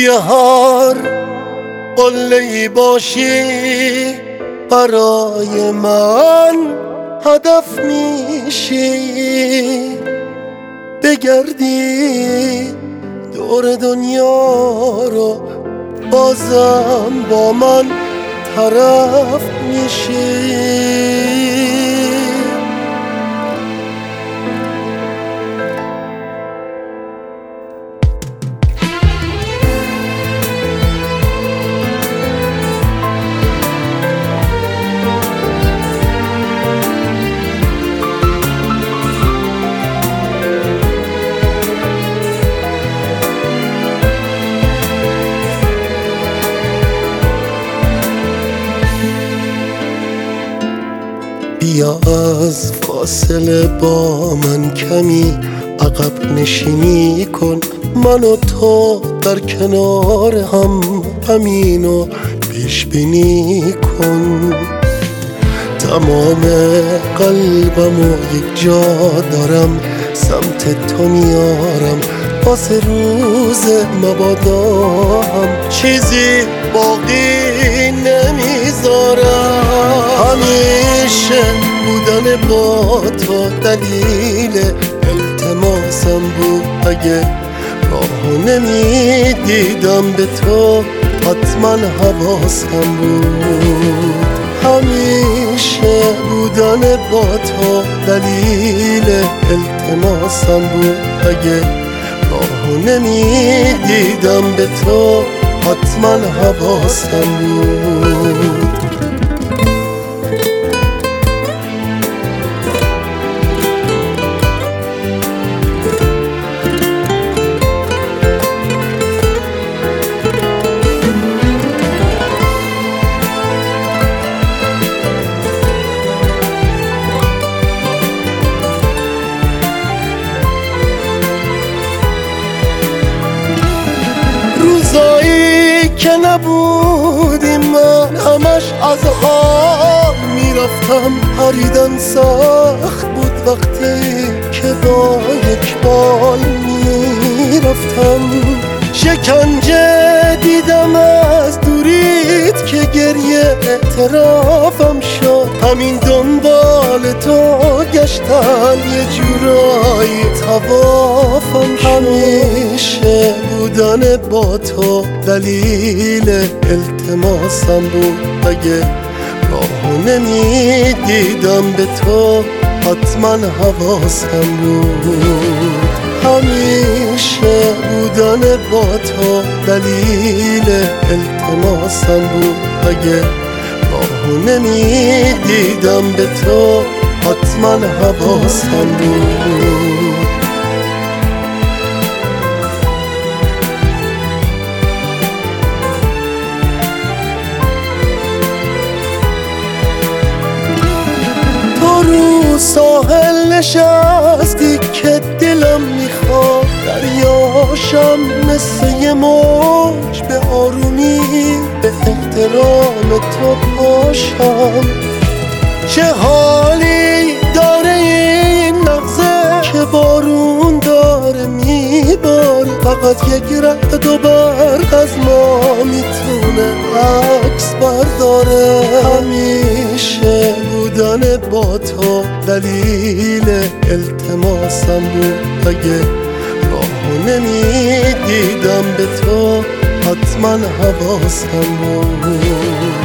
توی هر قله‌ای باشی برای من هدف میشی، بگردی دور دنیا رو بازم با من طرف میشی. بیا از فاصله با من کمی عقب نشینی کن، من و تو در کنار هم همینو پیش بینی کن. تمام قلبمو یک جا دارم، سمت تو میارم واسه روز مبادا هم چیزی باقی نمیذارم. همیشه بودن با تو دلیل التماسم بود، اگه راهو نمیدیدم به تو حتما حواسم بود. همیشه بودن با تو دلیل التماسم بود، اگه راهو نمیدیدم به تو حتما حواسم بود. روزایی که نبودیم من همش از حال میرفتم، پریدن سخت بود وقتی که با یک بال میرفتم. شکنجه دیدم از دوریت که گریه اعترافم شد، همین دنبال تو گشتم یه جورایی طوافم شد. همیشه بودن با تو دلیل التماسم بود، اگه راهو نمیدیدم به تو حتما حواسم بود. همیشه بودن با تو دلیل التماسم بود، اگه راهو نمیدیدم به تو حتما حواسم بود. رو ساحل نشستی که دلم میخواد دریاشم مثل یه موج به آرومی به احترام تو پاشم. چه حالی داره این لحظه که بارون داره میباره، فقط یک رعد و برق از ما میتونه عکس برداره. همیشه بودن با تو دلیل التماسم بود، اگه راهو نمیدیدم به تو حتما حواسم بود.